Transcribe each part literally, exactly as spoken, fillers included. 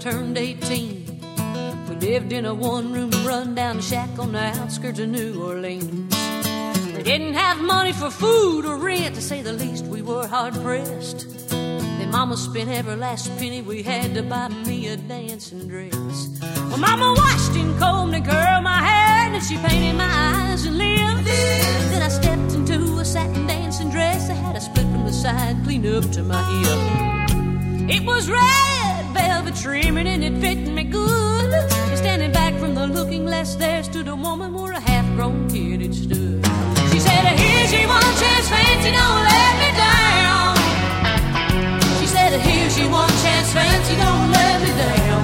turned eighteen. We lived in a one-room run-down shack on the outskirts of New Orleans. We didn't have money for food or rent, to say the least. We were hard-pressed. Then Mama spent every last penny we had to buy me a dancing dress. Well, Mama washed and combed and curled my hair, and then she painted my eyes and lips. Then I stepped into a satin dancing dress that had a split from the side clean up to my hip. It was red velvet trimming and it fit me good. And standing back from the looking glass there stood a woman where a half-grown kid had stood. She said, here's your one chance, fancy, don't let me down. She said, here's your one chance, fancy, don't let me down.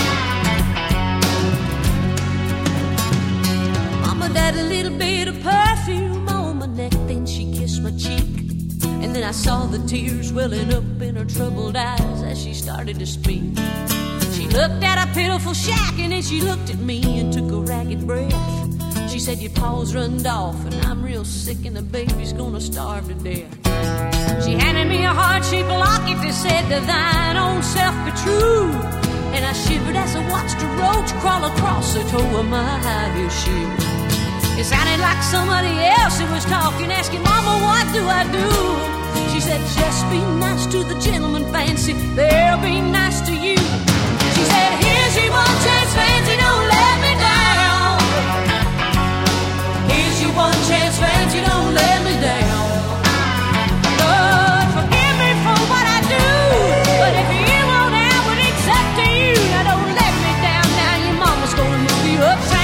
Mama died a little bit of perfume on my neck, then she kissed my cheek. And then I saw the tears welling up in her troubled eyes as she started to speak. She looked at a pitiful shack and then she looked at me and took a ragged breath. She said, your paws runned off and I'm real sick and the baby's gonna starve to death. She handed me a heart-shaped locket that said, to thine own self be true. And I shivered as I watched a roach crawl across the toe of my high-heel shoe. It sounded like somebody else who was talking, asking, Mama, what do I do? She said, just be nice to the gentleman, fancy, they'll be nice to you. She said, here's your one chance, fancy, don't let me down. Here's your one chance, fancy, don't let me down. Lord, forgive me for what I do, but if you won't have it, it's up to you. Now don't let me down, now your mama's gonna move you uptown.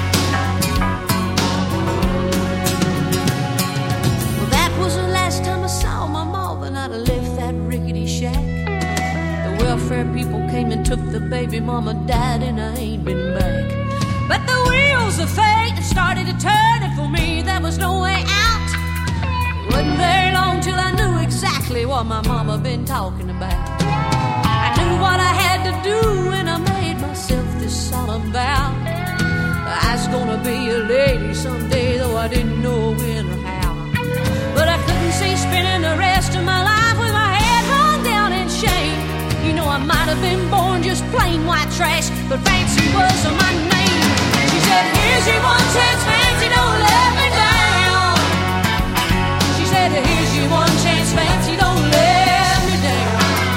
Well, that was the last time I saw my mama, and I'd have left that rickety shack. The welfare people came and took the baby, mama died and I ain't been back. But the wheels of fate had started to turn, and for me there was no way out. It wasn't very long till I knew exactly what my mama been talking about. I knew what I had to do and I made myself this solemn vow. I was gonna be a lady someday, though I didn't know when or how. But I couldn't see spending the rest of my life with my head hung down in shame. You know, I might have been born just plain white trash, but fancy was my name. She said, here's your one chance, fancy, don't let me down. She said, here's your one chance, fancy, don't let me down.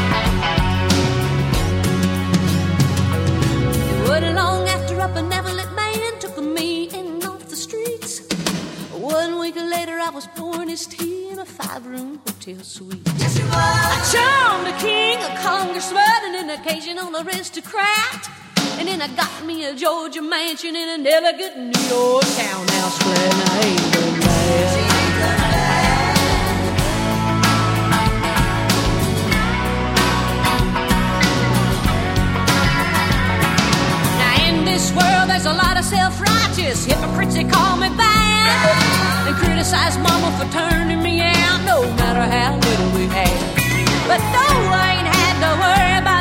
It wasn't long after a benevolent man took me in off the streets. One week later I was pouring his tea in a five-room hotel suite. Yes, you were. I charmed a king, a congressman, and an occasional aristocrat. And then I got me a Georgia mansion in an elegant New York townhouse flat. And I ain't been mad. Now in this world there's a lot of self-righteous hypocrites that call me bad and criticize mama for turning me out, no matter how little we had. But though I ain't had to worry about